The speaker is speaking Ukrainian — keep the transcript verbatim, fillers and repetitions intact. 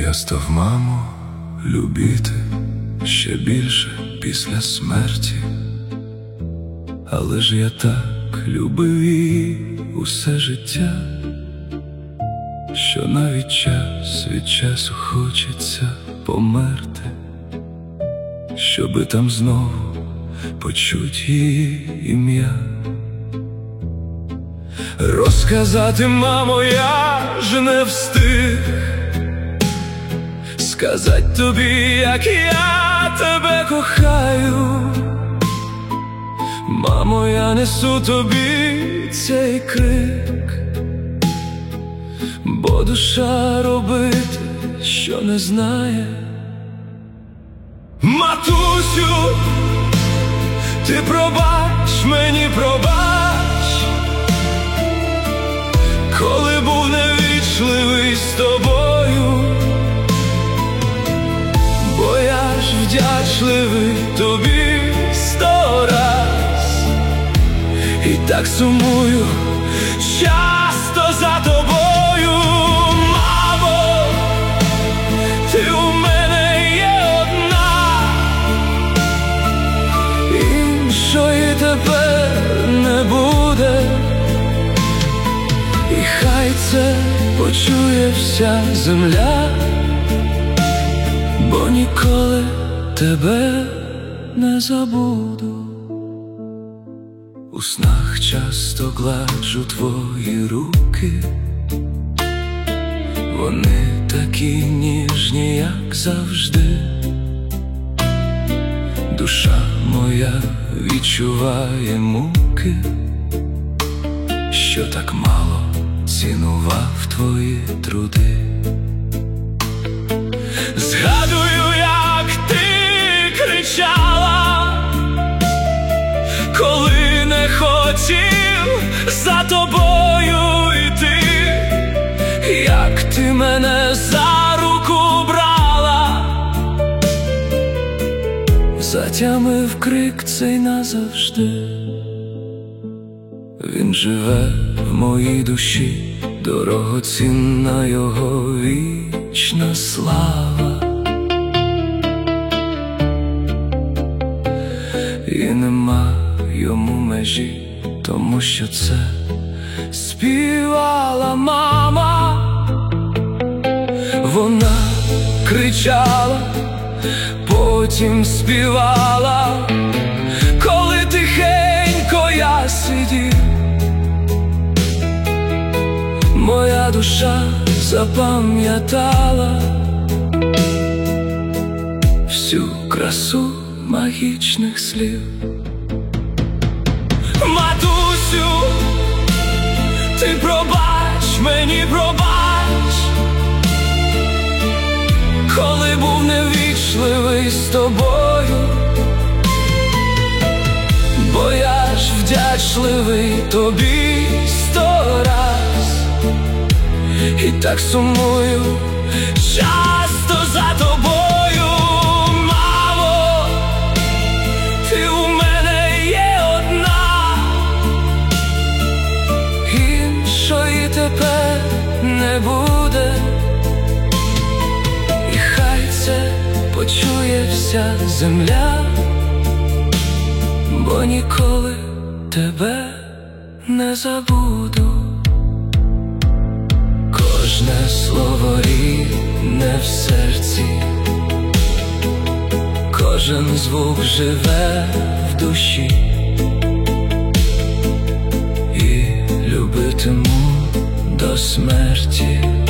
Я став, мамо, любити ще більше після смерті, але ж я так любив її усе життя, що навіть час від часу хочеться померти, щоби там знову почуть її ім'я. Розказати, мамо, я ж не встиг сказать тобі, як я тебе кохаю. Мамо, я несу тобі цей крик, бо душа робити, що не знає. Матусю, ти пробач мені, пробач, коли був невічливий з тобою, бо я ж вдячливий тобі сто раз, і так сумую часто за тобою. Мамо, ти у мене є одна, іншої тепер не буде, і хай це почує вся земля, бо ніколи тебе не забуду. У снах часто гладжу твої руки, вони такі ніжні, як завжди. Душа моя відчуває муки, що так мало цінував твої труди. Згадую, як ти кричала, коли не хотів за тобою йти, як ти мене за руку брала, затямив крик цей назавжди. Він живе в моїй душі, дорогоцінна його вічна слава. І нема йому межі, тому що це співала мама. Вона кричала, потім співала, коли тихенько я сидів. Моя душа запам'ятала всю красу магічних слів. Матусю, ти пробач мені, пробач, коли був невічливий з тобою, бо я ж вдячливий тобі сто раз, і так сумую часто за тобою. Мамо, ти у мене є одна, іншої тепер не буде, і хай це почує вся земля, бо ніколи тебе не забуду. Кожне слово рідне в серці, кожен звук живе в душі, і любитиму до смерті.